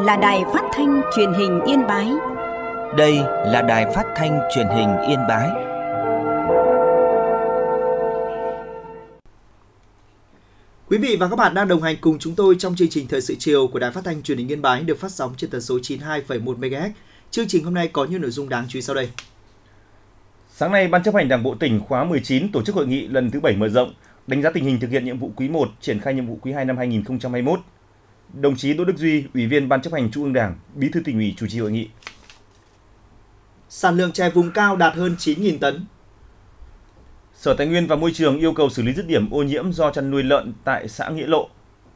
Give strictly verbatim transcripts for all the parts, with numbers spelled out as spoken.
là đài phát thanh truyền hình Yên Bái. Đây là đài phát thanh truyền hình Yên Bái. Quý vị và các bạn đang đồng hành cùng chúng tôi trong chương trình Thời sự chiều của đài phát thanh truyền hình Yên Bái được phát sóng trên tần số chín mươi hai phẩy một mê ga héc. Chương trình hôm nay có những nội dung đáng chú ý sau đây. Sáng nay, Ban chấp hành Đảng bộ tỉnh khóa mười chín tổ chức hội nghị lần thứ bảy mở rộng, đánh giá tình hình thực hiện nhiệm vụ quý một, triển khai nhiệm vụ quý hai năm hai nghìn không trăm hai mươi mốt. Đồng chí Đỗ Đức Duy, Ủy viên Ban chấp hành Trung ương Đảng, Bí thư Tỉnh ủy chủ trì hội nghị. Sản lượng chè vùng cao đạt hơn chín nghìn tấn. Sở Tài nguyên và Môi trường yêu cầu xử lý dứt điểm ô nhiễm do chăn nuôi lợn tại xã Nghĩa Lộ.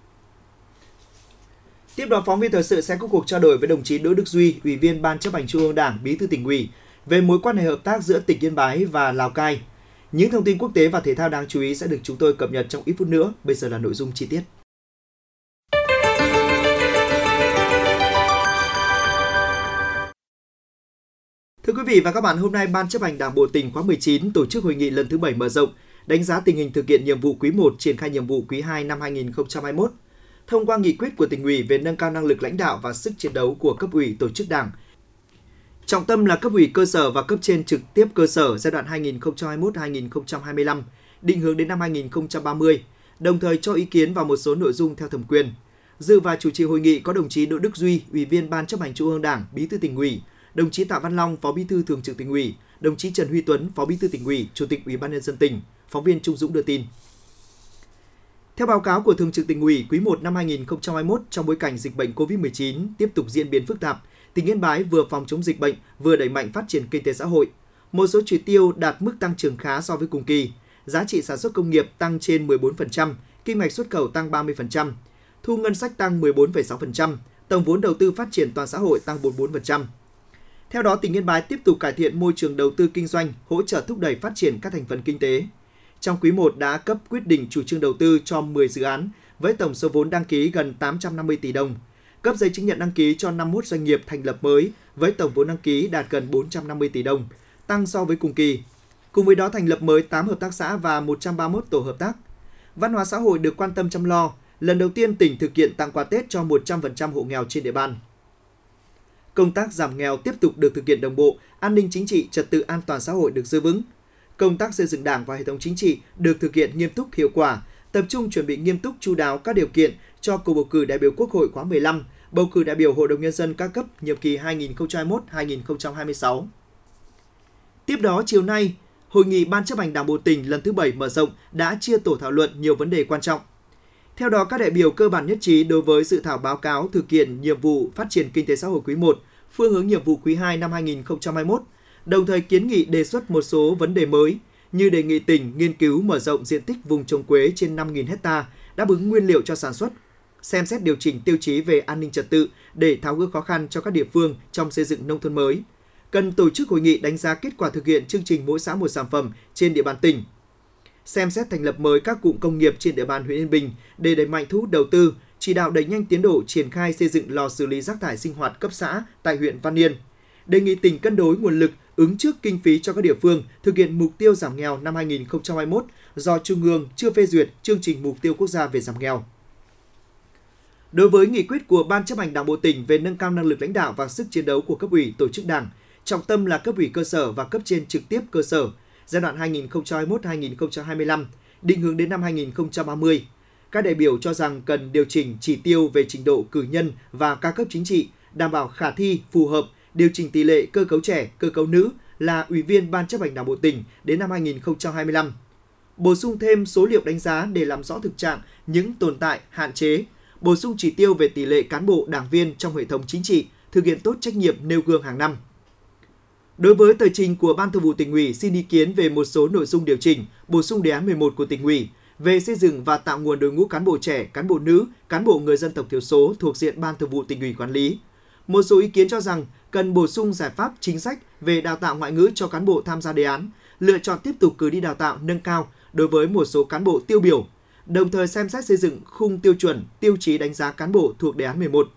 Tiếp đó, phóng viên thời sự sẽ có cuộc trao đổi với đồng chí Đỗ Đức Duy, Ủy viên Ban chấp hành Trung ương Đảng, Bí thư Tỉnh ủy về mối quan hệ hợp tác giữa tỉnh Yên Bái và Lào Cai. Những thông tin quốc tế và thể thao đáng chú ý sẽ được chúng tôi cập nhật trong ít phút nữa. Bây giờ là nội dung chi tiết. Thưa quý vị và các bạn, hôm nay Ban chấp hành Đảng bộ tỉnh khóa mười chín tổ chức hội nghị lần thứ bảy mở rộng, đánh giá tình hình thực hiện nhiệm vụ quý một, triển khai nhiệm vụ quý hai năm hai nghìn không trăm hai mươi mốt. Thông qua nghị quyết của Tỉnh ủy về nâng cao năng lực lãnh đạo và sức chiến đấu của cấp ủy tổ chức Đảng. Trọng tâm là cấp ủy cơ sở và cấp trên trực tiếp cơ sở giai đoạn hai nghìn không trăm hai mươi mốt đến hai nghìn không trăm hai mươi lăm, định hướng đến năm hai nghìn không trăm ba mươi, đồng thời cho ý kiến vào một số nội dung theo thẩm quyền. Dự và chủ trì hội nghị có đồng chí Đỗ Đức Duy, Ủy viên Ban chấp hành Trung ương Đảng, Bí thư Tỉnh ủy, đồng chí Tạ Văn Long, Phó Bí thư Thường trực Tỉnh ủy, đồng chí Trần Huy Tuấn, Phó Bí thư Tỉnh ủy, Chủ tịch Ủy ban nhân dân tỉnh. Phóng viên Trung Dũng đưa tin. Theo báo cáo của Thường trực Tỉnh ủy, quý một năm hai nghìn không trăm hai mươi mốt, trong bối cảnh dịch bệnh covid mười chín tiếp tục diễn biến phức tạp, tỉnh Yên Bái vừa phòng chống dịch bệnh, vừa đẩy mạnh phát triển kinh tế xã hội. Một số chỉ tiêu đạt mức tăng trưởng khá so với cùng kỳ. Giá trị sản xuất công nghiệp tăng trên mười bốn phần trăm, kim ngạch xuất khẩu tăng ba mươi phần trăm, thu ngân sách tăng mười bốn phẩy sáu phần trăm, tổng vốn đầu tư phát triển toàn xã hội tăng bốn mươi bốn phần trăm. Theo đó, tỉnh Yên Bái tiếp tục cải thiện môi trường đầu tư kinh doanh, hỗ trợ thúc đẩy phát triển các thành phần kinh tế. Trong quý một đã cấp quyết định chủ trương đầu tư cho mười dự án với tổng số vốn đăng ký gần tám trăm năm mươi tỷ đồng, cấp giấy chứng nhận đăng ký cho năm mươi mốt doanh nghiệp thành lập mới với tổng vốn đăng ký đạt gần bốn trăm năm mươi tỷ đồng, tăng so với cùng kỳ. Cùng với đó thành lập mới tám hợp tác xã và một trăm ba mươi mốt tổ hợp tác. Văn hóa xã hội được quan tâm chăm lo, lần đầu tiên tỉnh thực hiện tặng quà Tết cho một trăm phần trăm hộ nghèo trên địa bàn. Công tác giảm nghèo tiếp tục được thực hiện đồng bộ, an ninh chính trị, trật tự an toàn xã hội được giữ vững. Công tác xây dựng Đảng và hệ thống chính trị được thực hiện nghiêm túc hiệu quả, tập trung chuẩn bị nghiêm túc chu đáo các điều kiện cho cuộc bầu cử đại biểu Quốc hội khóa mười lăm, bầu cử đại biểu Hội đồng nhân dân các cấp nhiệm kỳ hai nghìn không trăm hai mươi mốt đến hai nghìn không trăm hai mươi sáu. Tiếp đó, chiều nay, hội nghị Ban chấp hành Đảng bộ tỉnh lần thứ bảy mở rộng đã chia tổ thảo luận nhiều vấn đề quan trọng. Theo đó, các đại biểu cơ bản nhất trí đối với dự thảo báo cáo thực hiện nhiệm vụ phát triển kinh tế xã hội quý một, phương hướng nhiệm vụ quý hai năm hai nghìn không trăm hai mươi mốt, đồng thời kiến nghị đề xuất một số vấn đề mới như đề nghị tỉnh nghiên cứu mở rộng diện tích vùng trồng quế trên năm nghìn héc ta đáp ứng nguyên liệu cho sản xuất, xem xét điều chỉnh tiêu chí về an ninh trật tự để tháo gỡ khó khăn cho các địa phương trong xây dựng nông thôn mới. Cần tổ chức hội nghị đánh giá kết quả thực hiện chương trình mỗi xã một sản phẩm trên địa bàn tỉnh. Xem xét thành lập mới các cụm công nghiệp trên địa bàn huyện Yên Bình để đẩy mạnh thu hút đầu tư, chỉ đạo đẩy nhanh tiến độ triển khai xây dựng lò xử lý rác thải sinh hoạt cấp xã tại huyện Văn Yên. Đề nghị tỉnh cân đối nguồn lực ứng trước kinh phí cho các địa phương thực hiện mục tiêu giảm nghèo năm hai nghìn không trăm hai mươi mốt do Trung ương chưa phê duyệt chương trình mục tiêu quốc gia về giảm nghèo. Đối với nghị quyết của Ban chấp hành Đảng bộ tỉnh về nâng cao năng lực lãnh đạo và sức chiến đấu của cấp ủy tổ chức Đảng, trọng tâm là cấp ủy cơ sở và cấp trên trực tiếp cơ sở giai đoạn hai nghìn không trăm hai mươi mốt đến hai nghìn không trăm hai mươi lăm, định hướng đến năm hai nghìn không trăm ba mươi. Các đại biểu cho rằng cần điều chỉnh chỉ tiêu về trình độ cử nhân và các cấp chính trị, đảm bảo khả thi, phù hợp, điều chỉnh tỷ lệ cơ cấu trẻ, cơ cấu nữ là ủy viên Ban chấp hành Đảng bộ tỉnh đến năm hai nghìn không trăm hai mươi lăm. Bổ sung thêm số liệu đánh giá để làm rõ thực trạng những tồn tại, hạn chế, bổ sung chỉ tiêu về tỷ lệ cán bộ, đảng viên trong hệ thống chính trị, thực hiện tốt trách nhiệm nêu gương hàng năm. Đối với tờ trình của Ban Thường vụ Tỉnh ủy xin ý kiến về một số nội dung điều chỉnh, bổ sung đề án mười một của Tỉnh ủy về xây dựng và tạo nguồn đội ngũ cán bộ trẻ, cán bộ nữ, cán bộ người dân tộc thiểu số thuộc diện Ban Thường vụ Tỉnh ủy quản lý. Một số ý kiến cho rằng cần bổ sung giải pháp chính sách về đào tạo ngoại ngữ cho cán bộ tham gia đề án, lựa chọn tiếp tục cử đi đào tạo nâng cao đối với một số cán bộ tiêu biểu, đồng thời xem xét xây dựng khung tiêu chuẩn, tiêu chí đánh giá cán bộ thuộc đề án mười một.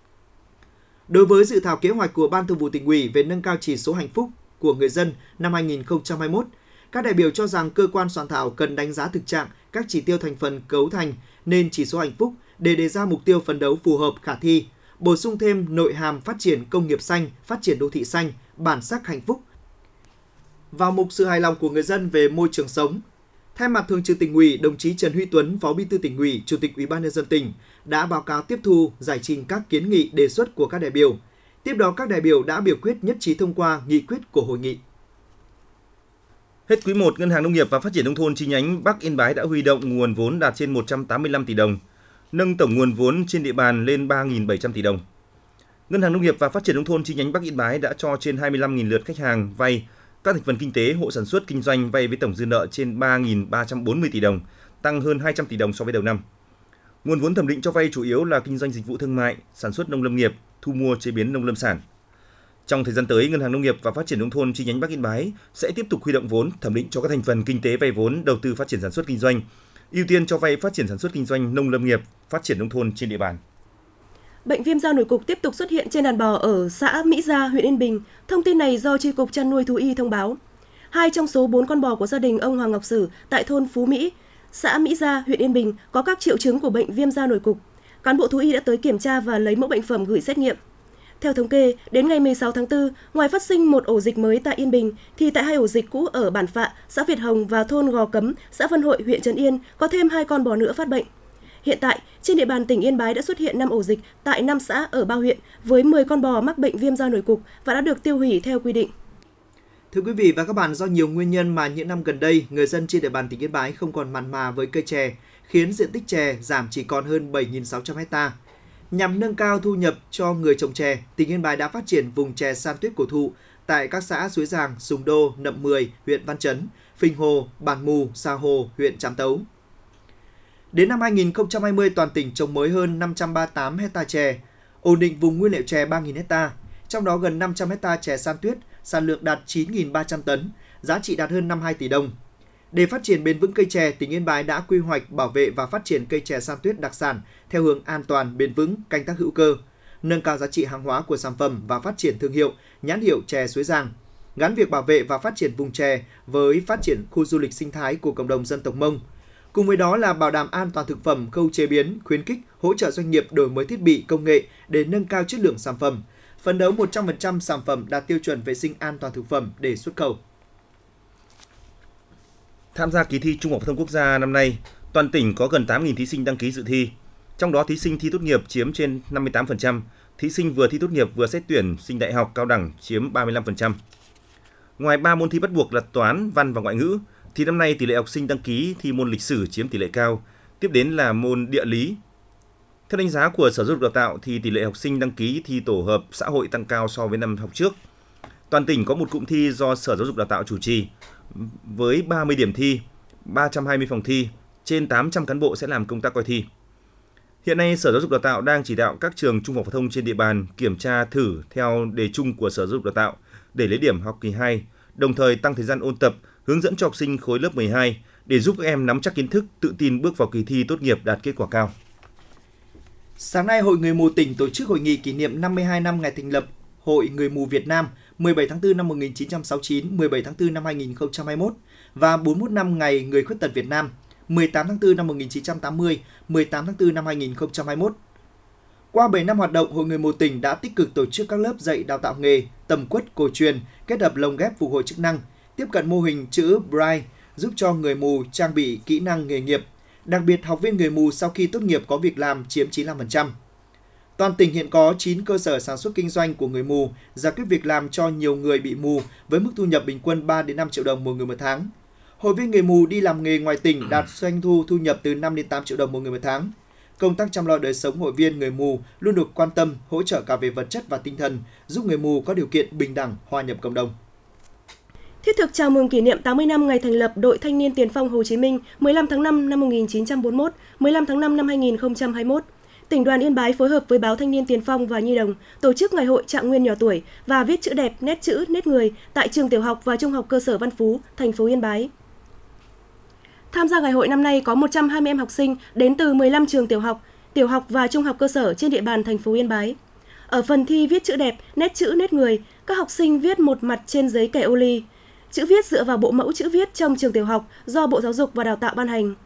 Đối với dự thảo kế hoạch của Ban Thường vụ Tỉnh ủy về nâng cao chỉ số hạnh phúc của người dân năm hai nghìn không trăm hai mươi mốt, các đại biểu cho rằng cơ quan soạn thảo cần đánh giá thực trạng các chỉ tiêu thành phần cấu thành nên chỉ số hạnh phúc để đề ra mục tiêu phấn đấu phù hợp khả thi, bổ sung thêm nội hàm phát triển công nghiệp xanh, phát triển đô thị xanh, bản sắc hạnh phúc. Vào mục sự hài lòng của người dân về môi trường sống, thay mặt Thường trực Tỉnh ủy, đồng chí Trần Huy Tuấn, Phó Bí thư Tỉnh ủy, Chủ tịch Ủy ban nhân dân tỉnh đã báo cáo tiếp thu, giải trình các kiến nghị đề xuất của các đại biểu. Tiếp đó, các đại biểu đã biểu quyết nhất trí thông qua nghị quyết của hội nghị. Hết quý một, Ngân hàng Nông nghiệp và Phát triển Nông thôn chi nhánh Bắc Yên Bái đã huy động nguồn vốn đạt trên một trăm tám mươi lăm tỷ đồng, nâng tổng nguồn vốn trên địa bàn lên ba nghìn bảy trăm tỷ đồng. Ngân hàng Nông nghiệp và Phát triển Nông thôn chi nhánh Bắc Yên Bái đã cho trên hai mươi lăm nghìn lượt khách hàng vay, các thành phần kinh tế, hộ sản xuất, kinh doanh vay với tổng dư nợ trên ba nghìn ba trăm bốn mươi tỷ đồng, tăng hơn hai trăm tỷ đồng so với đầu năm. Nguồn vốn thẩm định cho vay chủ yếu là kinh doanh dịch vụ thương mại, sản xuất nông lâm nghiệp, thu mua chế biến nông lâm sản. Trong thời gian tới, Ngân hàng Nông nghiệp và Phát triển Nông thôn chi nhánh Bắc Yên Bái sẽ tiếp tục huy động vốn thẩm định cho các thành phần kinh tế vay vốn đầu tư phát triển sản xuất kinh doanh, ưu tiên cho vay phát triển sản xuất kinh doanh nông lâm nghiệp, phát triển nông thôn trên địa bàn. Bệnh viêm da nổi cục tiếp tục xuất hiện trên đàn bò ở xã Mỹ Gia, huyện Yên Bình. Thông tin này do Chi cục Chăn nuôi Thú y thông báo. Hai trong số bốn con bò của gia đình ông Hoàng Ngọc Sử tại thôn Phú Mỹ, xã Mỹ Gia, huyện Yên Bình có các triệu chứng của bệnh viêm da nổi cục. Cán bộ thú y đã tới kiểm tra và lấy mẫu bệnh phẩm gửi xét nghiệm. Theo thống kê, đến ngày mười sáu tháng tư, ngoài phát sinh một ổ dịch mới tại Yên Bình, thì tại hai ổ dịch cũ ở Bản Phạ, xã Việt Hồng và thôn Gò Cấm, xã Vân Hội, huyện Trấn Yên có thêm hai con bò nữa phát bệnh. Hiện tại, trên địa bàn tỉnh Yên Bái đã xuất hiện năm ổ dịch tại năm xã ở ba huyện với mười con bò mắc bệnh viêm da nổi cục và đã được tiêu hủy theo quy định. Thưa quý vị và các bạn, do nhiều nguyên nhân mà những năm gần đây, người dân trên địa bàn tỉnh Yên Bái không còn mặn mà với cây chè, khiến diện tích chè giảm chỉ còn hơn bảy nghìn sáu trăm ha. Nhằm nâng cao thu nhập cho người trồng chè, tỉnh Yên Bái đã phát triển vùng chè san tuyết cổ thụ tại các xã Suối Giàng, Sùng Đô, Nậm Mười, huyện Văn Chấn, Phình Hồ, Bản Mù, Sa Hồ, huyện Trạm Tấu. Đến năm hai nghìn không trăm hai mươi, toàn tỉnh trồng mới hơn năm trăm ba mươi tám hectare chè, ổn định vùng nguyên liệu chè ba nghìn hectare, trong đó gần năm trăm hectare chè san tuyết, sản lượng đạt chín nghìn ba trăm tấn, giá trị đạt hơn năm mươi hai tỷ đồng. Để phát triển bền vững cây chè, tỉnh Yên Bái đã quy hoạch bảo vệ và phát triển cây chè san tuyết đặc sản theo hướng an toàn, bền vững, canh tác hữu cơ, nâng cao giá trị hàng hóa của sản phẩm và phát triển thương hiệu, nhãn hiệu chè Suối Giàng, gắn việc bảo vệ và phát triển vùng chè với phát triển khu du lịch sinh thái của cộng đồng dân tộc Mông. Cùng với đó là bảo đảm an toàn thực phẩm, khâu chế biến, khuyến khích, hỗ trợ doanh nghiệp đổi mới thiết bị, công nghệ để nâng cao chất lượng sản phẩm, phấn đấu một trăm phần trăm sản phẩm đạt tiêu chuẩn vệ sinh an toàn thực phẩm để xuất khẩu. Tham gia kỳ thi Trung học phổ thông quốc gia năm nay, toàn tỉnh có gần tám nghìn thí sinh đăng ký dự thi. Trong đó thí sinh thi tốt nghiệp chiếm trên năm mươi tám phần trăm, thí sinh vừa thi tốt nghiệp vừa xét tuyển sinh đại học cao đẳng chiếm ba mươi lăm phần trăm. Ngoài ba môn thi bắt buộc là toán, văn và ngoại ngữ, thì năm nay tỷ lệ học sinh đăng ký thi môn lịch sử chiếm tỷ lệ cao, tiếp đến là môn địa lý. Theo đánh giá của Sở Giáo dục Đào tạo thì tỷ lệ học sinh đăng ký thi tổ hợp xã hội tăng cao so với năm học trước. Toàn tỉnh có một cụm thi do Sở Giáo dục Đào tạo chủ trì với ba mươi điểm thi, ba trăm hai mươi phòng thi, trên tám trăm cán bộ sẽ làm công tác coi thi. Hiện nay, Sở Giáo dục Đào tạo đang chỉ đạo các trường trung học phổ thông trên địa bàn kiểm tra thử theo đề chung của Sở Giáo dục Đào tạo để lấy điểm học kỳ hai, đồng thời tăng thời gian ôn tập, hướng dẫn cho học sinh khối lớp mười hai để giúp các em nắm chắc kiến thức, tự tin bước vào kỳ thi tốt nghiệp đạt kết quả cao. Sáng nay, Hội Người mù tỉnh tổ chức hội nghị kỷ niệm năm mươi hai năm ngày thành lập Hội Người mù Việt Nam mười bảy tháng tư năm một nghìn chín trăm sáu mươi chín, mười bảy tháng tư năm hai nghìn không trăm hai mươi mốt và bốn mươi mốt năm ngày Người khuyết tật Việt Nam mười tám tháng tư năm một nghìn chín trăm tám mươi, mười tám tháng tư năm hai nghìn không trăm hai mươi mốt. Qua bảy năm hoạt động, Hội Người mù tỉnh đã tích cực tổ chức các lớp dạy đào tạo nghề, tầm quất cổ truyền, kết hợp lồng ghép phục hồi chức năng, tiếp cận mô hình chữ Braille giúp cho người mù trang bị kỹ năng nghề nghiệp. Đặc biệt, học viên người mù sau khi tốt nghiệp có việc làm chiếm chín mươi lăm phần trăm. Toàn tỉnh hiện có chín cơ sở sản xuất kinh doanh của người mù, giải quyết việc làm cho nhiều người bị mù với mức thu nhập bình quân ba đến năm triệu đồng một người một tháng. Hội viên người mù đi làm nghề ngoài tỉnh đạt doanh thu thu nhập từ năm đến tám triệu đồng một người một tháng. Công tác chăm lo đời sống hội viên người mù luôn được quan tâm, hỗ trợ cả về vật chất và tinh thần, giúp người mù có điều kiện bình đẳng hòa nhập cộng đồng. Thiết thực chào mừng kỷ niệm tám mươi năm ngày thành lập Đội Thanh niên Tiền phong Hồ Chí Minh mười lăm tháng năm năm một nghìn chín trăm bốn mươi mốt, mười lăm tháng năm năm hai nghìn không trăm hai mươi mốt. Tỉnh đoàn Yên Bái phối hợp với báo Thanh niên Tiền phong và Nhi đồng tổ chức ngày hội trạng nguyên nhỏ tuổi và viết chữ đẹp, nét chữ, nét người tại trường tiểu học và trung học cơ sở Văn Phú, thành phố Yên Bái. Tham gia ngày hội năm nay có một trăm hai mươi em học sinh đến từ mười lăm trường tiểu học, tiểu học và trung học cơ sở trên địa bàn thành phố Yên Bái. Ở phần thi viết chữ đẹp, nét chữ, nét người, các học sinh viết một mặt trên giấy kẻ ô ly. Chữ viết dựa vào bộ mẫu chữ viết trong trường tiểu học do Bộ Giáo dục và Đào tạo ban hành.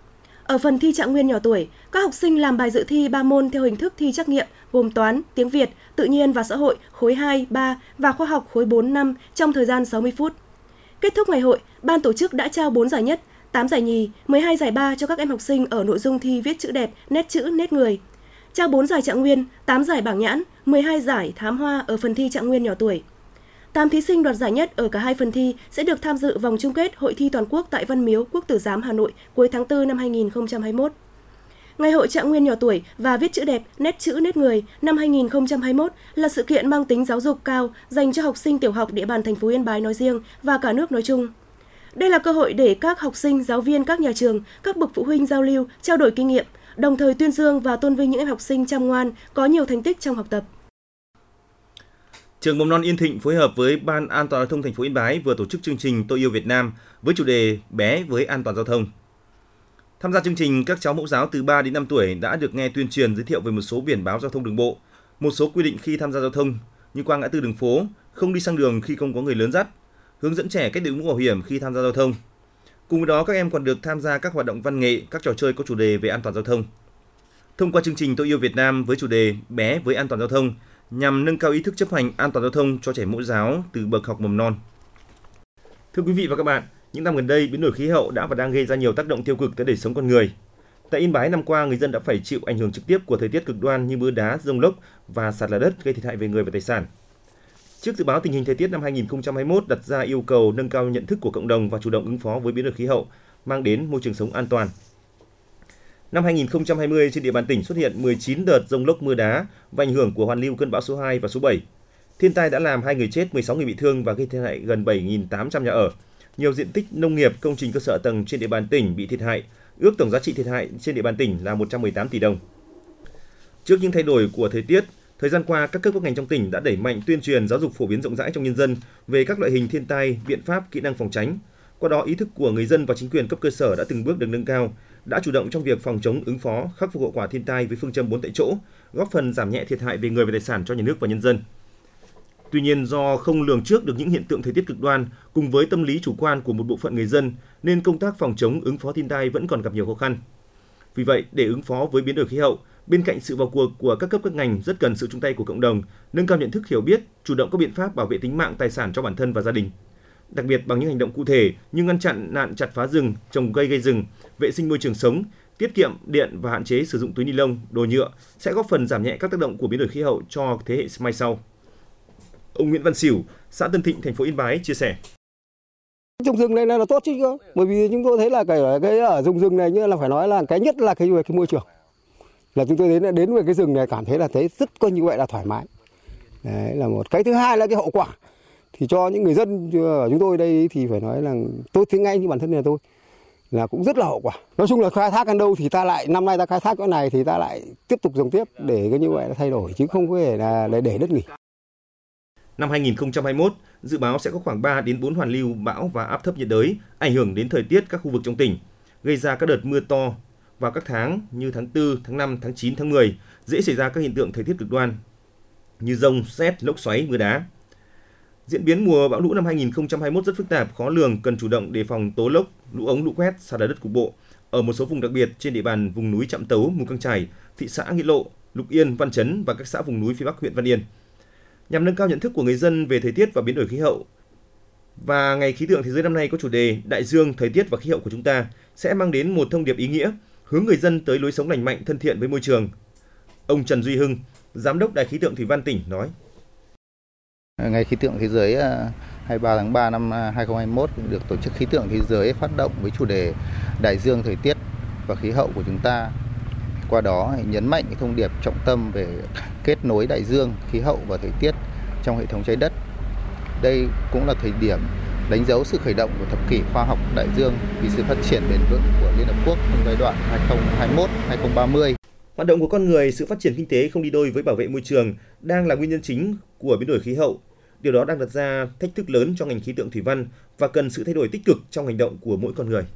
Ở phần thi trạng nguyên nhỏ tuổi, các học sinh làm bài dự thi ba môn theo hình thức thi trắc nghiệm gồm toán, tiếng Việt, tự nhiên và xã hội khối hai, ba và khoa học khối bốn, năm trong thời gian sáu mươi phút. Kết thúc ngày hội, ban tổ chức đã trao bốn giải nhất, tám giải nhì, mười hai giải ba cho các em học sinh ở nội dung thi viết chữ đẹp, nét chữ, nét người. Trao bốn giải trạng nguyên, tám giải bảng nhãn, mười hai giải thám hoa ở phần thi trạng nguyên nhỏ tuổi. tám thí sinh đoạt giải nhất ở cả hai phần thi sẽ được tham dự vòng chung kết Hội thi toàn quốc tại Văn Miếu, Quốc Tử Giám, Hà Nội cuối tháng tư năm hai nghìn không trăm hai mươi mốt. Ngày hội trạng nguyên nhỏ tuổi và viết chữ đẹp, nét chữ, nét người năm hai nghìn không trăm hai mươi mốt là sự kiện mang tính giáo dục cao dành cho học sinh tiểu học địa bàn thành phố Yên Bái nói riêng và cả nước nói chung. Đây là cơ hội để các học sinh, giáo viên các nhà trường, các bậc phụ huynh giao lưu, trao đổi kinh nghiệm, đồng thời tuyên dương và tôn vinh những em học sinh chăm ngoan, có nhiều thành tích trong học tập. Trường Mầm non Yên Thịnh phối hợp với Ban An toàn giao thông thành phố Yên Bái vừa tổ chức chương trình Tôi yêu Việt Nam với chủ đề Bé với an toàn giao thông. Tham gia chương trình, các cháu mẫu giáo từ ba đến năm tuổi đã được nghe tuyên truyền giới thiệu về một số biển báo giao thông đường bộ, một số quy định khi tham gia giao thông như qua ngã tư đường phố, không đi sang đường khi không có người lớn dắt, hướng dẫn trẻ cách đội mũ bảo hiểm khi tham gia giao thông. Cùng với đó, các em còn được tham gia các hoạt động văn nghệ, các trò chơi có chủ đề về an toàn giao thông. Thông qua chương trình Tôi yêu Việt Nam với chủ đề Bé với an toàn giao thông nhằm nâng cao ý thức chấp hành an toàn giao thông cho trẻ mẫu giáo từ bậc học mầm non. Thưa quý vị và các bạn, những năm gần đây, biến đổi khí hậu đã và đang gây ra nhiều tác động tiêu cực tới đời sống con người. Tại Yên Bái năm qua, người dân đã phải chịu ảnh hưởng trực tiếp của thời tiết cực đoan như mưa đá, dông lốc và sạt lở đất gây thiệt hại về người và tài sản. Trước dự báo tình hình thời tiết năm hai nghìn không trăm hai mươi mốt đặt ra yêu cầu nâng cao nhận thức của cộng đồng và chủ động ứng phó với biến đổi khí hậu, mang đến môi trường sống an toàn. Năm hai nghìn không trăm hai mươi, trên địa bàn tỉnh xuất hiện mười chín đợt dông lốc mưa đá và ảnh hưởng của hoàn lưu cơn bão số hai và số bảy. Thiên tai đã làm hai người chết, mười sáu người bị thương và gây thiệt hại gần bảy nghìn tám trăm nhà ở. Nhiều diện tích nông nghiệp, công trình cơ sở tầng trên địa bàn tỉnh bị thiệt hại, ước tổng giá trị thiệt hại trên địa bàn tỉnh là một trăm mười tám tỷ đồng. Trước những thay đổi của thời tiết, thời gian qua các cấp các ngành trong tỉnh đã đẩy mạnh tuyên truyền giáo dục phổ biến rộng rãi trong nhân dân về các loại hình thiên tai, biện pháp, kỹ năng phòng tránh. Qua đó, ý thức của người dân và chính quyền cấp cơ sở đã từng bước được nâng cao, đã chủ động trong việc phòng chống, ứng phó, khắc phục hậu quả thiên tai với phương châm bốn tại chỗ, góp phần giảm nhẹ thiệt hại về người và tài sản cho nhà nước và nhân dân. Tuy nhiên, do không lường trước được những hiện tượng thời tiết cực đoan cùng với tâm lý chủ quan của một bộ phận người dân nên công tác phòng chống, ứng phó thiên tai vẫn còn gặp nhiều khó khăn. Vì vậy, để ứng phó với biến đổi khí hậu, bên cạnh sự vào cuộc của các cấp các ngành rất cần sự chung tay của cộng đồng, nâng cao nhận thức hiểu biết, chủ động các biện pháp bảo vệ tính mạng, tài sản cho bản thân và gia đình. Đặc biệt bằng những hành động cụ thể như ngăn chặn nạn chặt phá rừng, trồng cây gây rừng, vệ sinh môi trường sống, tiết kiệm điện và hạn chế sử dụng túi ni lông, đồ nhựa sẽ góp phần giảm nhẹ các tác động của biến đổi khí hậu cho thế hệ mai sau. Ông Nguyễn Văn Sửu, xã Tân Thịnh, thành phố Yên Bái chia sẻ: Trồng rừng này là tốt chứ cơ, bởi vì chúng tôi thấy là cái cái ở rừng rừng này như là phải nói là cái nhất là cái cái môi trường, là chúng tôi đến đến với cái rừng này cảm thấy là thấy rất coi như vậy là thoải mái. Đấy là một cái. Thứ hai là cái hậu quả thì cho những người dân ở chúng tôi đây thì phải nói là tôi thấy ngay như bản thân nhà tôi là cũng rất là hậu quả. Nói chung là khai thác ăn đâu thì ta lại năm nay ta khai thác cái này thì ta lại tiếp tục trồng tiếp để cái như vậy là thay đổi chứ không có thể là để đất nghỉ. Năm hai nghìn không trăm hai mươi mốt, dự báo sẽ có khoảng ba đến bốn hoàn lưu bão và áp thấp nhiệt đới ảnh hưởng đến thời tiết các khu vực trong tỉnh, gây ra các đợt mưa to vào các tháng như tháng tư, tháng năm, tháng chín, tháng mười, dễ xảy ra các hiện tượng thời tiết cực đoan như dông, sét, lốc xoáy, mưa đá. Diễn biến mùa bão lũ năm hai nghìn không trăm hai mươi mốt rất phức tạp, khó lường, cần chủ động đề phòng tố lốc, lũ ống, lũ quét, sạt lở đất cục bộ ở một số vùng đặc biệt trên địa bàn vùng núi Trạm Tấu, Mù Căng Chải, thị xã Nghĩa Lộ, Lục Yên, Văn Chấn và các xã vùng núi phía Bắc huyện Văn Yên. Nhằm nâng cao nhận thức của người dân về thời tiết và biến đổi khí hậu, và Ngày Khí tượng Thế giới năm nay có chủ đề Đại dương, thời tiết và khí hậu của chúng ta sẽ mang đến một thông điệp ý nghĩa, hướng người dân tới lối sống lành mạnh, thân thiện với môi trường. Ông Trần Duy Hưng, Giám đốc Đài khí tượng Thủy văn tỉnh nói: Ngày Khí tượng Thế giới hai mươi ba tháng ba năm hai nghìn không trăm hai mươi mốt được Tổ chức Khí tượng Thế giới phát động với chủ đề Đại dương, thời tiết và khí hậu của chúng ta. Qua đó nhấn mạnh thông điệp trọng tâm về kết nối đại dương, khí hậu và thời tiết trong hệ thống trái đất. Đây cũng là thời điểm đánh dấu sự khởi động của thập kỷ khoa học đại dương vì sự phát triển bền vững của Liên Hợp Quốc trong giai đoạn hai nghìn không trăm hai mươi mốt đến hai nghìn không trăm ba mươi. Hoạt động của con người, sự phát triển kinh tế không đi đôi với bảo vệ môi trường đang là nguyên nhân chính của biến đổi khí hậu. Điều đó đang đặt ra thách thức lớn cho ngành khí tượng thủy văn và cần sự thay đổi tích cực trong hành động của mỗi con người.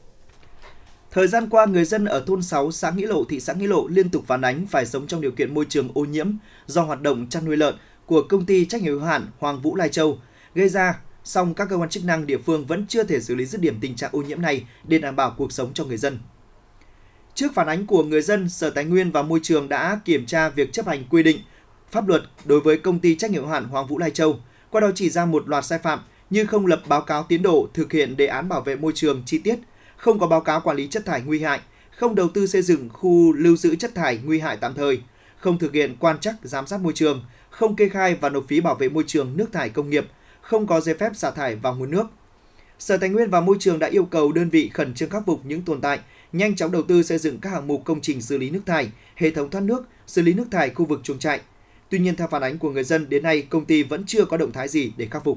Thời gian qua, người dân ở thôn sáu, xã Nghĩa Lộ, thị xã Nghĩa Lộ liên tục phản ánh phải sống trong điều kiện môi trường ô nhiễm do hoạt động chăn nuôi lợn của công ty trách nhiệm hữu hạn Hoàng Vũ Lai Châu gây ra. Song các cơ quan chức năng địa phương vẫn chưa thể xử lý dứt điểm tình trạng ô nhiễm này để đảm bảo cuộc sống cho người dân. Trước phản ánh của người dân, Sở Tài nguyên và Môi trường đã kiểm tra việc chấp hành quy định pháp luật đối với công ty trách nhiệm hữu hạn Hoàng Vũ Lai Châu, qua đó chỉ ra một loạt sai phạm như không lập báo cáo tiến độ thực hiện đề án bảo vệ môi trường chi tiết, không có báo cáo quản lý chất thải nguy hại, không đầu tư xây dựng khu lưu giữ chất thải nguy hại tạm thời, không thực hiện quan trắc giám sát môi trường, không kê khai và nộp phí bảo vệ môi trường nước thải công nghiệp, không có giấy phép xả thải vào nguồn nước. Sở Tài nguyên và Môi trường đã yêu cầu đơn vị khẩn trương khắc phục những tồn tại, nhanh chóng đầu tư xây dựng các hạng mục công trình xử lý nước thải, hệ thống thoát nước, xử lý nước thải khu vực chuồng trại. Tuy nhiên, theo phản ánh của người dân, đến nay công ty vẫn chưa có động thái gì để khắc phục.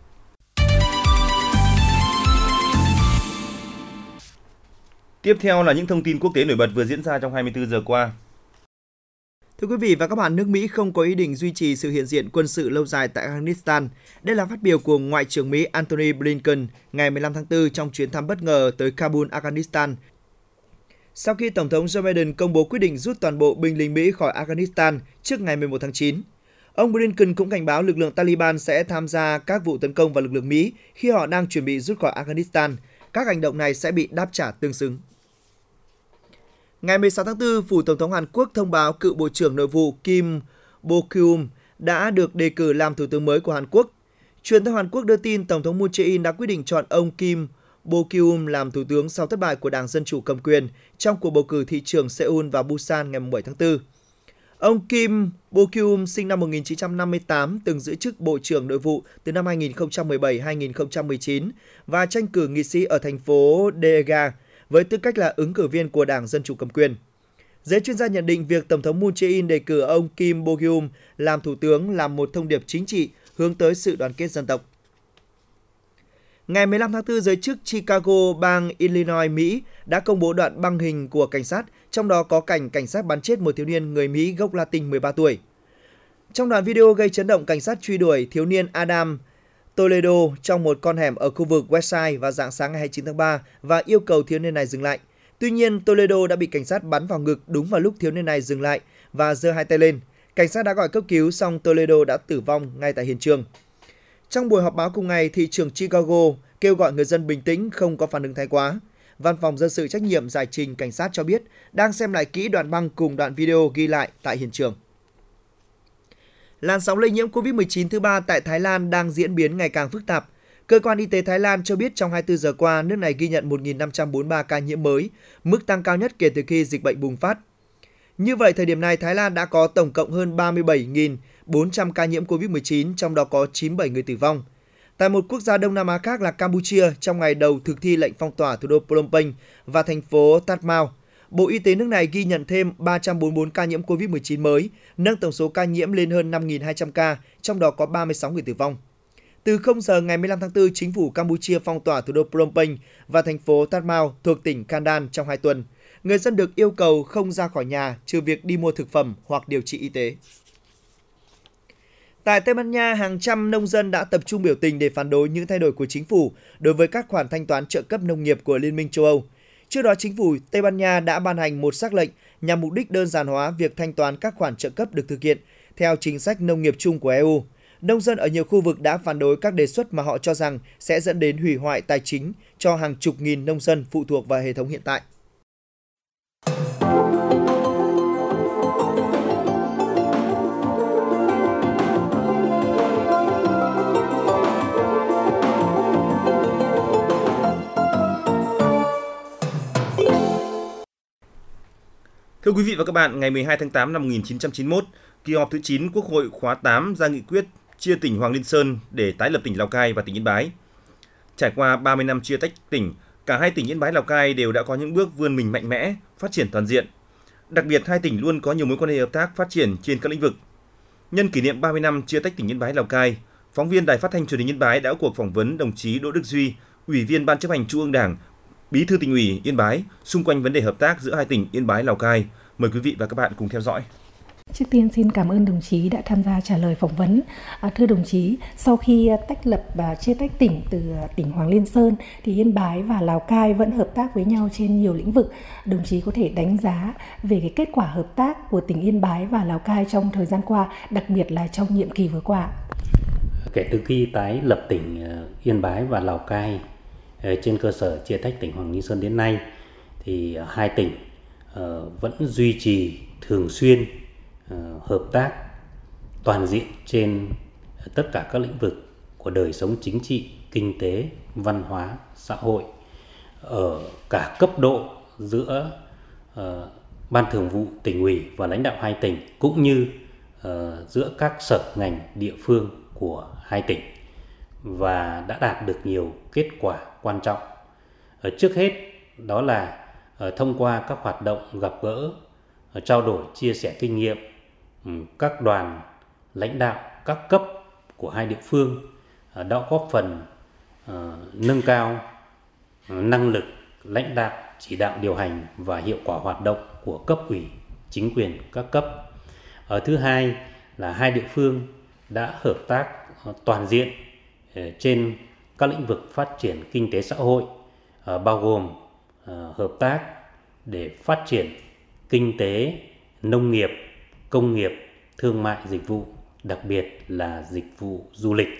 Tiếp theo là những thông tin quốc tế nổi bật vừa diễn ra trong hai mươi tư giờ qua. Thưa quý vị và các bạn, nước Mỹ không có ý định duy trì sự hiện diện quân sự lâu dài tại Afghanistan. Đây là phát biểu của Ngoại trưởng Mỹ Antony Blinken ngày mười lăm tháng tư trong chuyến thăm bất ngờ tới Kabul, Afghanistan. Sau khi Tổng thống Joe Biden công bố quyết định rút toàn bộ binh lính Mỹ khỏi Afghanistan trước ngày mười một tháng chín. Ông Blinken cũng cảnh báo lực lượng Taliban sẽ tham gia các vụ tấn công vào lực lượng Mỹ khi họ đang chuẩn bị rút khỏi Afghanistan. Các hành động này sẽ bị đáp trả tương xứng. Ngày mười sáu tháng tư, Phủ Tổng thống Hàn Quốc thông báo cựu Bộ trưởng Nội vụ Kim Bo-kyum đã được đề cử làm Thủ tướng mới của Hàn Quốc. Truyền thông Hàn Quốc đưa tin Tổng thống Moon Jae-in đã quyết định chọn ông Kim Bo-kyum làm Thủ tướng sau thất bại của Đảng Dân Chủ cầm quyền trong cuộc bầu cử thị trường Seoul và Busan ngày bảy tháng tư. Ông Kim Bo-kyum sinh năm một nghìn chín trăm năm mươi tám, từng giữ chức Bộ trưởng Nội vụ từ năm hai nghìn không trăm mười bảy đến hai nghìn không trăm mười chín và tranh cử nghị sĩ ở thành phố Daega với tư cách là ứng cử viên của Đảng Dân Chủ cầm quyền. Giới chuyên gia nhận định việc Tổng thống Moon Jae-in đề cử ông Kim Bo-kyum làm Thủ tướng là một thông điệp chính trị hướng tới sự đoàn kết dân tộc. Ngày mười lăm tháng tư, giới chức Chicago, bang Illinois, Mỹ đã công bố đoạn băng hình của cảnh sát, trong đó có cảnh cảnh sát bắn chết một thiếu niên người Mỹ gốc Latin mười ba tuổi. Trong đoạn video gây chấn động, cảnh sát truy đuổi thiếu niên Adam Toledo trong một con hẻm ở khu vực Westside vào rạng sáng ngày hai mươi chín tháng ba và yêu cầu thiếu niên này dừng lại. Tuy nhiên, Toledo đã bị cảnh sát bắn vào ngực đúng vào lúc thiếu niên này dừng lại và giơ hai tay lên. Cảnh sát đã gọi cấp cứu, song Toledo đã tử vong ngay tại hiện trường. Trong buổi họp báo cùng ngày, thị trưởng Chicago kêu gọi người dân bình tĩnh, không có phản ứng thái quá. Văn phòng dân sự trách nhiệm giải trình cảnh sát cho biết đang xem lại kỹ đoạn băng cùng đoạn video ghi lại tại hiện trường. Làn sóng lây nhiễm covid mười chín thứ ba tại Thái Lan đang diễn biến ngày càng phức tạp. Cơ quan y tế Thái Lan cho biết trong hai mươi tư giờ qua, nước này ghi nhận một nghìn năm trăm bốn mươi ba ca nhiễm mới, mức tăng cao nhất kể từ khi dịch bệnh bùng phát. Như vậy, thời điểm này, Thái Lan đã có tổng cộng hơn ba mươi bảy nghìn bốn trăm ca nhiễm covid mười chín, trong đó có chín mươi bảy người tử vong. Tại một quốc gia Đông Nam Á khác là Campuchia, trong ngày đầu thực thi lệnh phong tỏa thủ đô Phnom Penh và thành phố Tatmao, Bộ Y tế nước này ghi nhận thêm ba trăm bốn mươi tư ca nhiễm covid mười chín mới, nâng tổng số ca nhiễm lên hơn năm nghìn hai trăm ca, trong đó có ba mươi sáu người tử vong. Từ không giờ ngày mười lăm tháng tư, chính phủ Campuchia phong tỏa thủ đô Phnom Penh và thành phố Tatmao thuộc tỉnh Kandan trong hai tuần. Người dân được yêu cầu không ra khỏi nhà trừ việc đi mua thực phẩm hoặc điều trị y tế. Tại Tây Ban Nha, hàng trăm nông dân đã tập trung biểu tình để phản đối những thay đổi của chính phủ đối với các khoản thanh toán trợ cấp nông nghiệp của Liên minh châu Âu. Trước đó, chính phủ Tây Ban Nha đã ban hành một sắc lệnh nhằm mục đích đơn giản hóa việc thanh toán các khoản trợ cấp được thực hiện theo chính sách nông nghiệp chung của e u. Nông dân ở nhiều khu vực đã phản đối các đề xuất mà họ cho rằng sẽ dẫn đến hủy hoại tài chính cho hàng chục nghìn nông dân phụ thuộc vào hệ thống hiện tại. Thưa quý vị và các bạn, ngày mười hai tháng tám năm một nghìn chín trăm chín mươi mốt, kỳ họp thứ chín Quốc hội khóa tám ra nghị quyết chia tỉnh Hoàng Liên Sơn để tái lập tỉnh Lào Cai và tỉnh Yên Bái. Trải qua ba mươi năm chia tách tỉnh, cả hai tỉnh Yên Bái Lào Cai đều đã có những bước vươn mình mạnh mẽ, phát triển toàn diện. Đặc biệt, hai tỉnh luôn có nhiều mối quan hệ hợp tác phát triển trên các lĩnh vực. Nhân kỷ niệm ba mươi năm chia tách tỉnh Yên Bái Lào Cai, phóng viên Đài Phát thanh Truyền hình Yên Bái đã có cuộc phỏng vấn đồng chí Đỗ Đức Duy, Ủy viên Ban Chấp hành Trung ương Đảng, Bí thư Tỉnh ủy Yên Bái xung quanh vấn đề hợp tác giữa hai tỉnh Yên Bái Lào Cai. Mời quý vị và các bạn cùng theo dõi. Trước tiên xin cảm ơn đồng chí đã tham gia trả lời phỏng vấn. À, thưa đồng chí, sau khi tách lập và chia tách tỉnh từ tỉnh Hoàng Liên Sơn thì Yên Bái và Lào Cai vẫn hợp tác với nhau trên nhiều lĩnh vực. Đồng chí có thể đánh giá về cái kết quả hợp tác của tỉnh Yên Bái và Lào Cai trong thời gian qua, đặc biệt là trong nhiệm kỳ vừa qua. Kể từ khi tái lập tỉnh Yên Bái và Lào Cai trên cơ sở chia tách tỉnh Hoàng Liên Sơn đến nay thì hai tỉnh vẫn duy trì thường xuyên hợp tác toàn diện trên tất cả các lĩnh vực của đời sống chính trị, kinh tế, văn hóa, xã hội ở cả cấp độ giữa uh, Ban Thường vụ Tỉnh ủy và lãnh đạo hai tỉnh, cũng như uh, giữa các sở ngành địa phương của hai tỉnh, và đã đạt được nhiều kết quả quan trọng. Uh, trước hết đó là uh, thông qua các hoạt động gặp gỡ, uh, trao đổi, chia sẻ kinh nghiệm, um, các đoàn lãnh đạo các cấp của hai địa phương uh, đã góp phần uh, nâng cao uh, năng lực lãnh đạo, chỉ đạo điều hành và hiệu quả hoạt động của cấp ủy, chính quyền các cấp. Ở thứ hai là hai địa phương đã hợp tác toàn diện trên các lĩnh vực phát triển kinh tế xã hội, bao gồm hợp tác để phát triển kinh tế, nông nghiệp, công nghiệp, thương mại, dịch vụ, đặc biệt là dịch vụ du lịch,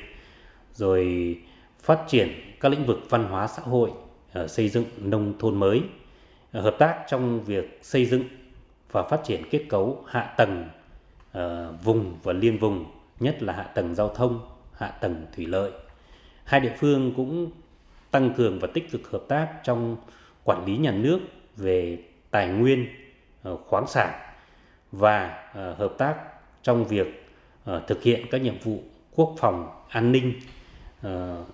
rồi phát triển các lĩnh vực văn hóa xã hội, xây dựng nông thôn mới, hợp tác trong việc xây dựng và phát triển kết cấu hạ tầng uh, vùng và liên vùng, nhất là hạ tầng giao thông, hạ tầng thủy lợi. Hai địa phương cũng tăng cường và tích cực hợp tác trong quản lý nhà nước về tài nguyên, uh, khoáng sản và uh, hợp tác trong việc uh, thực hiện các nhiệm vụ quốc phòng, an ninh uh,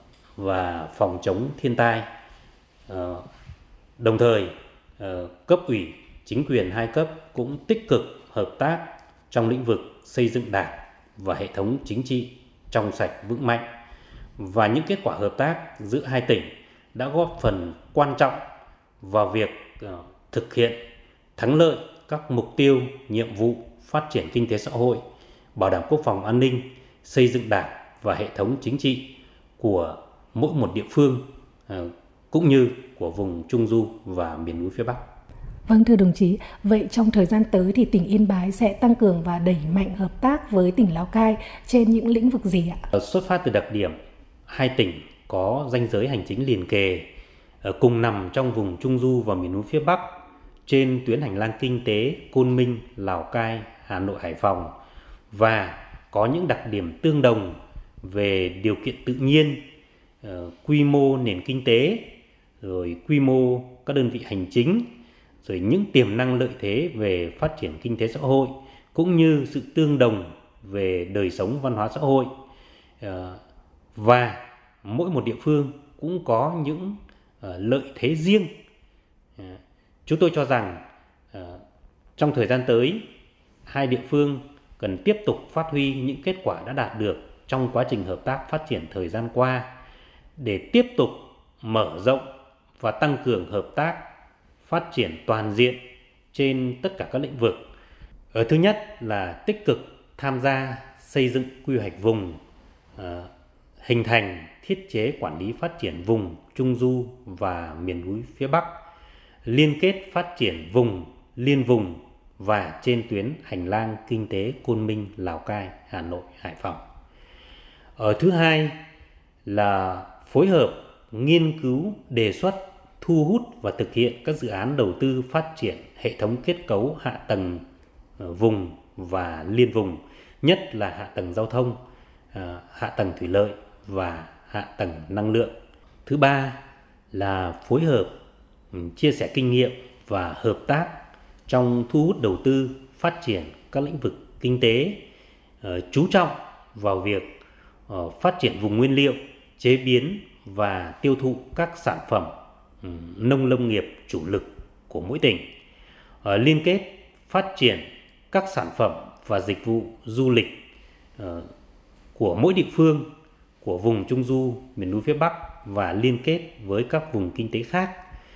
và phòng chống thiên tai. Uh, đồng thời uh, cấp ủy, chính quyền hai cấp cũng tích cực hợp tác trong lĩnh vực xây dựng đảng và hệ thống chính trị trong sạch vững mạnh, và những kết quả hợp tác giữa hai tỉnh đã góp phần quan trọng vào việc uh, thực hiện thắng lợi các mục tiêu, nhiệm vụ phát triển kinh tế xã hội, bảo đảm quốc phòng an ninh, xây dựng đảng và hệ thống chính trị của mỗi một địa phương, uh, cũng như của vùng Trung Du và miền núi phía Bắc. Vâng, thưa đồng chí, vậy trong thời gian tới thì tỉnh Yên Bái sẽ tăng cường và đẩy mạnh hợp tác với tỉnh Lào Cai trên những lĩnh vực gì ạ? Xuất phát từ đặc điểm hai tỉnh có ranh giới hành chính liền kề, cùng nằm trong vùng Trung Du và miền núi phía Bắc, trên tuyến hành lang kinh tế Côn Minh, Lào Cai, Hà Nội, Hải Phòng, và có những đặc điểm tương đồng về điều kiện tự nhiên, quy mô nền kinh tế, rồi quy mô các đơn vị hành chính, rồi những tiềm năng lợi thế về phát triển kinh tế xã hội, cũng như sự tương đồng về đời sống văn hóa xã hội. Và mỗi một địa phương cũng có những lợi thế riêng. Chúng tôi cho rằng trong thời gian tới, hai địa phương cần tiếp tục phát huy những kết quả đã đạt được trong quá trình hợp tác phát triển thời gian qua, để tiếp tục mở rộng và tăng cường hợp tác phát triển toàn diện trên tất cả các lĩnh vực. Ở thứ nhất là tích cực tham gia xây dựng quy hoạch vùng, uh, hình thành thiết chế quản lý phát triển vùng Trung Du và miền núi phía Bắc, liên kết phát triển vùng, liên vùng và trên tuyến hành lang kinh tế Côn Minh, Lào Cai, Hà Nội, Hải Phòng. Ở thứ hai là phối hợp nghiên cứu, đề xuất, thu hút và thực hiện các dự án đầu tư phát triển hệ thống kết cấu hạ tầng vùng và liên vùng, nhất là hạ tầng giao thông, hạ tầng thủy lợi và hạ tầng năng lượng. Thứ ba là phối hợp, chia sẻ kinh nghiệm và hợp tác trong thu hút đầu tư phát triển các lĩnh vực kinh tế, chú trọng vào việc phát triển vùng nguyên liệu, chế biến và tiêu thụ các sản phẩm nông lâm nghiệp chủ lực của mỗi tỉnh, liên kết phát triển các sản phẩm và dịch vụ du lịch của mỗi địa phương của vùng Trung Du, miền núi phía Bắc, và liên kết với các vùng kinh tế khác,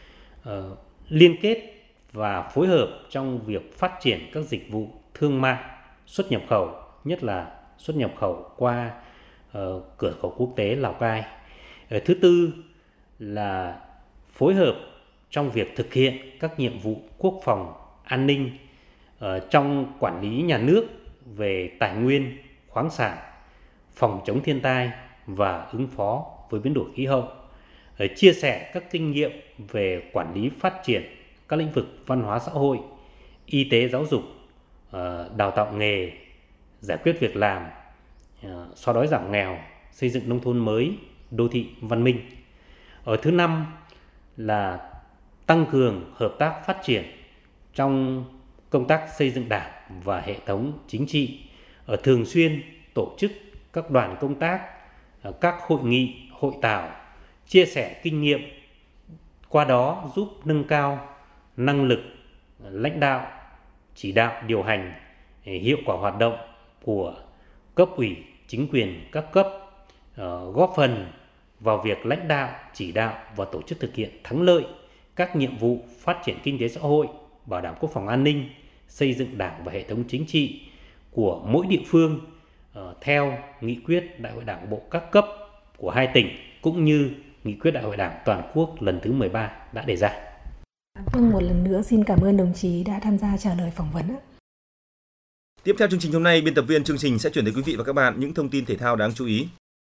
liên kết và phối hợp trong việc phát triển các dịch vụ thương mại, xuất nhập khẩu, nhất là xuất nhập khẩu qua cửa khẩu quốc tế Lào Cai. Thứ tư là phối hợp trong việc thực hiện các nhiệm vụ quốc phòng, an ninh, uh, trong quản lý nhà nước về tài nguyên, khoáng sản, phòng chống thiên tai và ứng phó với biến đổi khí hậu, uh, chia sẻ các kinh nghiệm về quản lý phát triển các lĩnh vực văn hóa xã hội, y tế giáo dục, đào tạo nghề, giải quyết việc làm, xóa đói giảm nghèo, xây dựng nông thôn mới, đô thị văn minh. Ở thứ năm là tăng cường hợp tác phát triển trong công tác xây dựng Đảng và hệ thống chính trị, ở thường xuyên tổ chức các đoàn công tác, các hội nghị, hội thảo, chia sẻ kinh nghiệm, qua đó giúp nâng cao năng lực lãnh đạo, chỉ đạo điều hành, hiệu quả hoạt động của cấp ủy, chính quyền các cấp, góp phần vào việc lãnh đạo, chỉ đạo và tổ chức thực hiện thắng lợi các nhiệm vụ phát triển kinh tế xã hội, bảo đảm quốc phòng an ninh, xây dựng Đảng và hệ thống chính trị của mỗi địa phương theo nghị quyết Đại hội Đảng bộ các cấp của hai tỉnh cũng như nghị quyết Đại hội Đảng toàn quốc lần thứ mười ba đã đề ra. Vâng, một lần nữa xin cảm ơn đồng chí đã tham gia trả lời phỏng vấn. Tiếp theo chương trình hôm nay, biên tập viên chương trình sẽ chuyển đến quý vị và các bạn những thông tin thể thao đáng chú ý.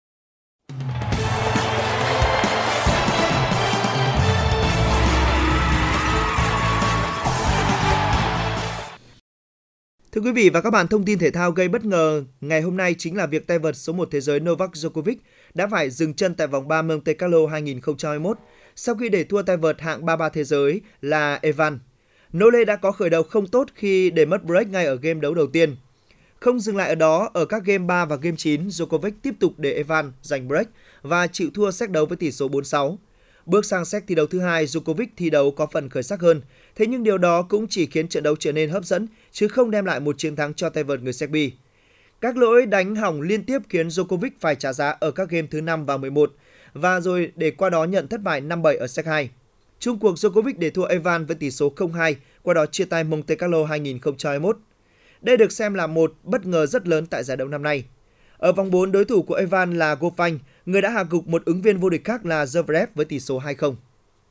Thưa quý vị và các bạn, thông tin thể thao gây bất ngờ ngày hôm nay chính là việc tay vợt số một thế giới Novak Djokovic đã phải dừng chân tại vòng ba Monte Carlo hai không hai mốt sau khi để thua tay vợt hạng ba mươi ba thế giới là Evan. Nô lê đã có khởi đầu không tốt khi để mất break ngay ở game đấu đầu tiên. Không dừng lại ở đó, ở các game ba và game chín, Djokovic tiếp tục để Evan giành break và chịu thua set đấu với tỷ số bốn sáu. Bước sang set thi đấu thứ hai, Djokovic thi đấu có phần khởi sắc hơn. Thế nhưng điều đó cũng chỉ khiến trận đấu trở nên hấp dẫn, chứ không đem lại một chiến thắng cho tay vợt người Serbia. Các lỗi đánh hỏng liên tiếp khiến Djokovic phải trả giá ở các game thứ năm và mười một, và rồi để qua đó nhận thất bại năm bảy ở set hai. Chung cuộc Djokovic để thua Evan với tỷ số không hai, qua đó chia tay Monte Carlo hai không hai mốt. Đây được xem là một bất ngờ rất lớn tại giải đấu năm nay. Ở vòng bốn, đối thủ của Evan là Goffin, người đã hạ gục một ứng viên vô địch khác là Zverev với tỷ số hai không.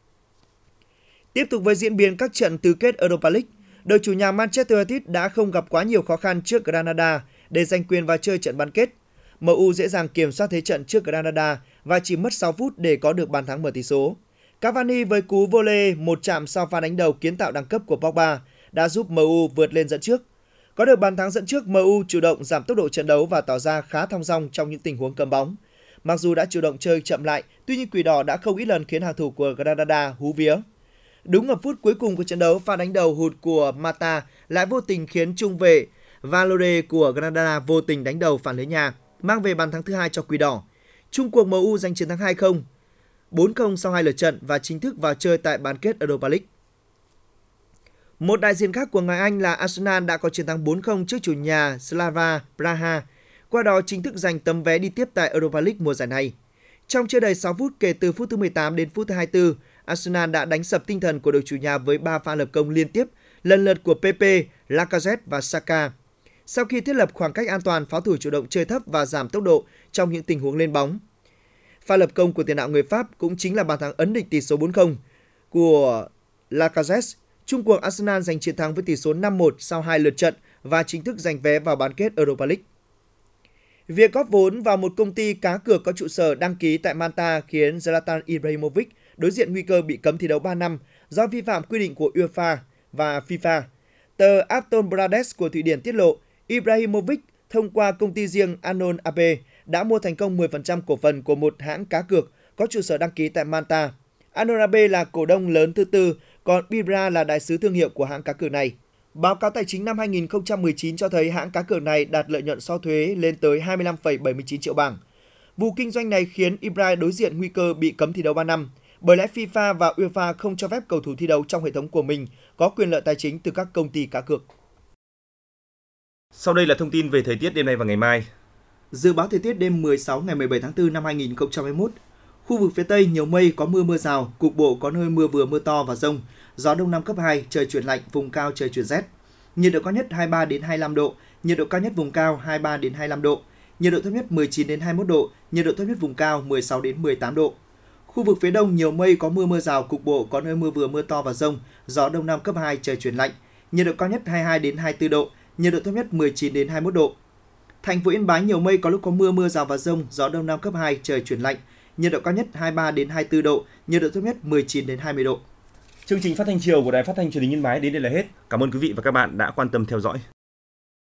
Tiếp tục với diễn biến các trận tứ kết Europa League, đội chủ nhà Manchester United đã không gặp quá nhiều khó khăn trước Granada để giành quyền vào chơi trận bán kết. em u dễ dàng kiểm soát thế trận trước Granada và chỉ mất sáu phút để có được bàn thắng mở tỷ số. Cavani với cú volley một chạm sau pha đánh đầu kiến tạo đẳng cấp của Pogba đã giúp em u vượt lên dẫn trước. Có được bàn thắng dẫn trước, em u chủ động giảm tốc độ trận đấu và tỏ ra khá thong dong trong những tình huống cầm bóng. Mặc dù đã chủ động chơi chậm lại, tuy nhiên Quỷ Đỏ đã không ít lần khiến hàng thủ của Granada hú vía. Đúng ở phút cuối cùng của trận đấu, pha đánh đầu hụt của Mata lại vô tình khiến trung vệ Valode của Granada vô tình đánh đầu phản lưới nhà, mang về bàn thắng thứ hai cho Quỷ Đỏ. Chung cuộc em u giành chiến thắng hai không, bốn không sau hai lượt trận và chính thức vào chơi tại bán kết Europa League. Một đại diện khác của người Anh là Arsenal đã có chiến thắng bốn không trước chủ nhà Slavia Praha, qua đó chính thức giành tấm vé đi tiếp tại Europa League mùa giải này. Trong chưa đầy sáu phút kể từ phút thứ mười tám đến phút thứ hai mươi tư, Arsenal đã đánh sập tinh thần của đội chủ nhà với ba pha lập công liên tiếp, lần lượt của Pepe, Lacazette và Saka. Sau khi thiết lập khoảng cách an toàn, pháo thủ chủ động chơi thấp và giảm tốc độ trong những tình huống lên bóng. Pha lập công của tiền đạo người Pháp cũng chính là bàn thắng ấn định tỷ số bốn không của Lacazette. Chung cuộc Arsenal giành chiến thắng với tỷ số năm một sau hai lượt trận và chính thức giành vé vào bán kết Europa League. Việc góp vốn vào một công ty cá cược có trụ sở đăng ký tại Malta khiến Zlatan Ibrahimovic đối diện nguy cơ bị cấm thi đấu ba năm do vi phạm quy định của UEFA và FIFA. Tờ Afton Brades của Thụy Điển tiết lộ, Ibrahimovic thông qua công ty riêng Anon a pê đã mua thành công mười phần trăm cổ phần của một hãng cá cược có trụ sở đăng ký tại Malta. Anon a pê là cổ đông lớn thứ tư, còn Ibra là đại sứ thương hiệu của hãng cá cược này. Báo cáo tài chính năm hai không một chín cho thấy hãng cá cược này đạt lợi nhuận sau thuế lên tới hai mươi lăm phẩy bảy mươi chín triệu bảng. Vụ kinh doanh này khiến Ibra đối diện nguy cơ bị cấm thi đấu ba năm, bởi lẽ FIFA và UEFA không cho phép cầu thủ thi đấu trong hệ thống của mình có quyền lợi tài chính từ các công ty cá cược. Sau đây là thông tin về thời tiết đêm nay và ngày mai. Dự báo thời tiết đêm mười sáu ngày mười bảy tháng tư năm hai không hai mốt. Khu vực phía Tây nhiều mây, có mưa mưa rào, cục bộ có nơi mưa vừa mưa to và dông. Gió Đông Nam cấp hai, trời chuyển lạnh, vùng cao trời chuyển rét. Nhiệt độ cao nhất hai mươi ba đến hai mươi lăm độ, nhiệt độ cao nhất vùng cao hai mươi ba đến hai mươi lăm độ, nhiệt độ thấp nhất mười chín đến hai mươi mốt độ, nhiệt độ thấp nhất vùng cao mười sáu đến mười tám độ. Khu vực phía Đông nhiều mây, có mưa mưa rào, cục bộ có nơi mưa vừa mưa to và dông. Gió Đông Nam cấp hai, trời chuyển lạnh. Nhiệt độ cao nhất hai mươi hai đến hai mươi tư độ, nhiệt độ thấp nhất mười chín đến hai mươi mốt độ. Thành phố Yên Bái nhiều mây, có lúc có mưa mưa rào và dông, gió Đông Nam cấp hai, trời chuyển lạnh. Nhiệt độ cao nhất hai mươi ba đến hai mươi tư độ, nhiệt độ thấp nhất mười chín đến hai mươi độ. Chương trình phát thanh chiều của Đài Phát thanh Truyền hình Yên Bái đến đây là hết. Cảm ơn quý vị và các bạn đã quan tâm theo dõi.